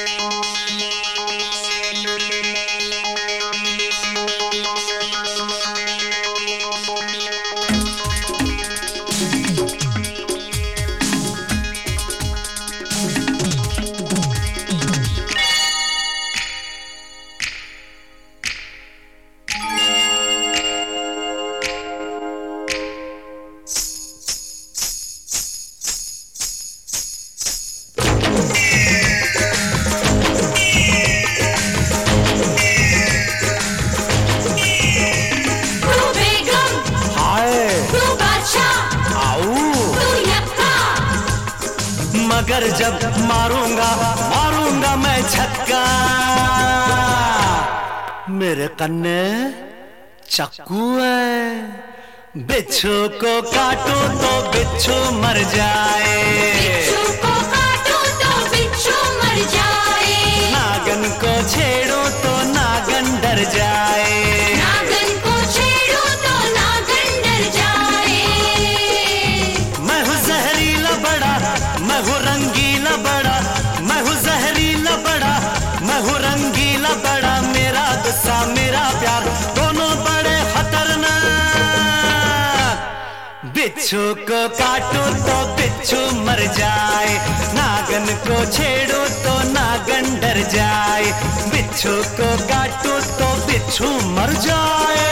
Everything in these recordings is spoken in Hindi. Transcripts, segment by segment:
मगर जब मारूंगा मारूंगा मैं छक्का, मेरे कन्ने चाकू है। बिच्छू को काटो तो बिच्छू मर जाए, बिच्छू को काटो तो बिच्छू मर जाए। नागन को छेड़ो तो नागन डर जाए, नागन को छेड़ो तो नागन डर जाए। मैं हूँ जहरीला बड़ा, मैं हूँ रंगीला बड़ा, मैं हूँ जहरीला बड़ा, मैं हूँ रंगीला बड़ा। मेरा गुस्सा मेरा प्यार दोनों बड़े खतरनाक। बिच्छू को काटो तो बिच्छू मर जाए, नागन को छेड़ो तो नागन डर जाए। बिच्छू को काटो तो बिच्छू मर जाए।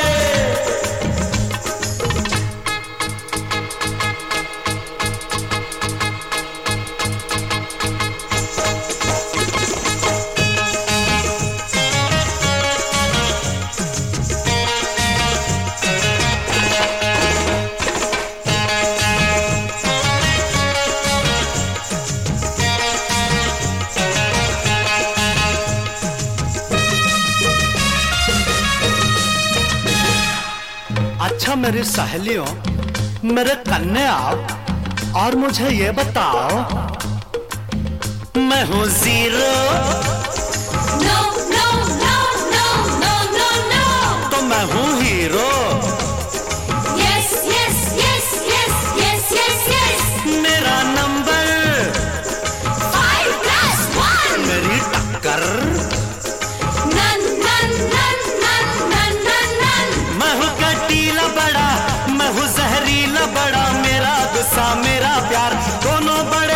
अच्छा मेरी सहेलियों, मेरे कन्ने आओ और मुझे ये बताओ, मैं हूँ zero no no no no no no no, तो मैं हूँ hero. Yes yes yes yes yes yes yes. मेरा नंबर 5+1, मेरी टक्कर none none none none none none none. मैं हूँ कटीला बड़ा, मैं हूँ जहरीला बड़ा। मेरा गुस्सा मेरा प्यार दोनों बड़े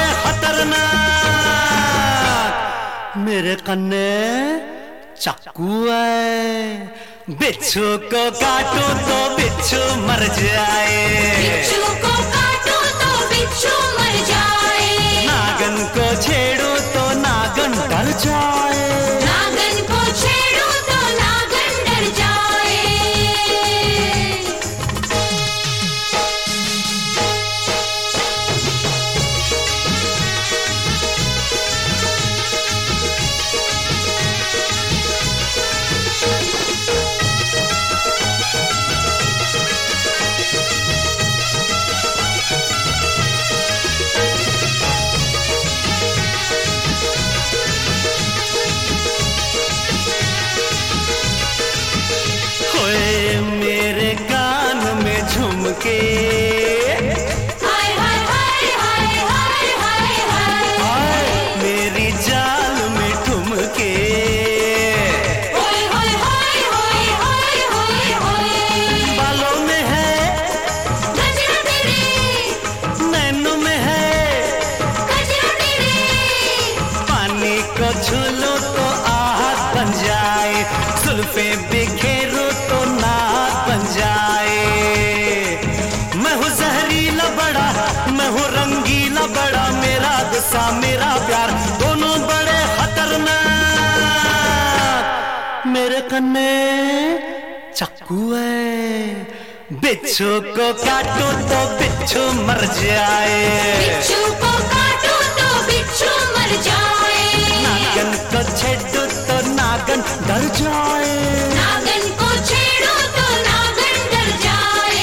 खतरनाक। मेरे कन्ने चाकू है, बिच्छू को काटो तो बिच्छू मर जाए, बिच्छू को काटो तो बिच्छू मर जाए। नागन को छेड़ो तो नागन डर जाए, नागन को छेड़ो तो नागन डर जाए। होए मेरे कान में झुमके, हाय हाय हाय हाय हाय हाय हाय। हाय मेरी जाल में ठुमके। होय होय होय होय होय होय होय। बालों में है गजरा तेरे, नैनों में है गजरा तेरे। पानी को छू लो तो आहट बन जाए, जुल्फे बिखेरो तो नाक बन जाए। मैं हूँ जहरीला बड़ा, मैं हूँ रंगीला बड़ा। मेरा गुस्सा मेरा प्यार दोनों बड़े खतरनाक। मेरे कन्ने चाकू है, बिच्छू को काटो तो बिच्छू मर जाए, बिच्छू को काटो तो बिच्छू मर जाए। नागन को छेड़ो तो नागन डर जाए, नागन को छेड़ो तो नागन डर जाए।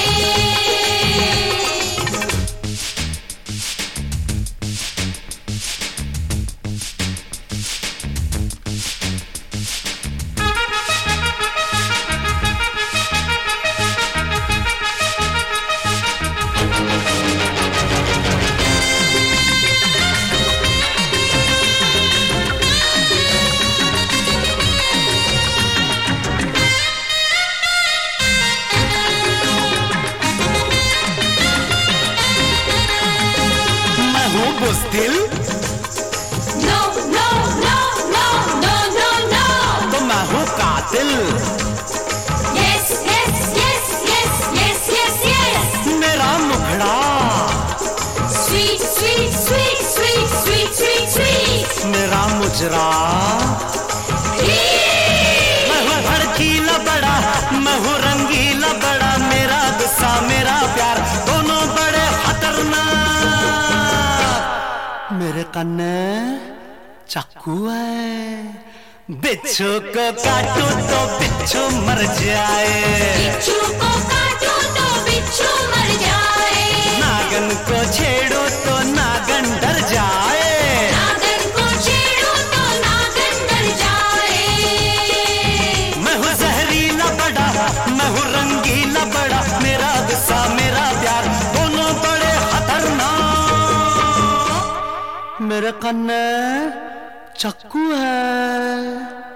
गुजरा। मैं हूँ भड़कीला बड़ा, मैं हूँ रंगीला बड़ा, मेरा गुस्सा मेरा प्यार दोनों बड़े खतरनाक। मेरे कन्ने चाकू है, बिच्छू को काटूं तो बिच्छू मर जाए, बिच्छू को काटो तो बिच्छू मर जाए, नागन को छेड़ो तो नागन डर जाए, नागन को छेड़ो तो नागन डर जाए। मैं हूँ जहरीला बड़ा, मैं हूँ रंगीला बड़ा, मेरा गुस्सा मेरा प्यार दोनों बड़े खतरनाक। मेरे कन्ने चाकू है।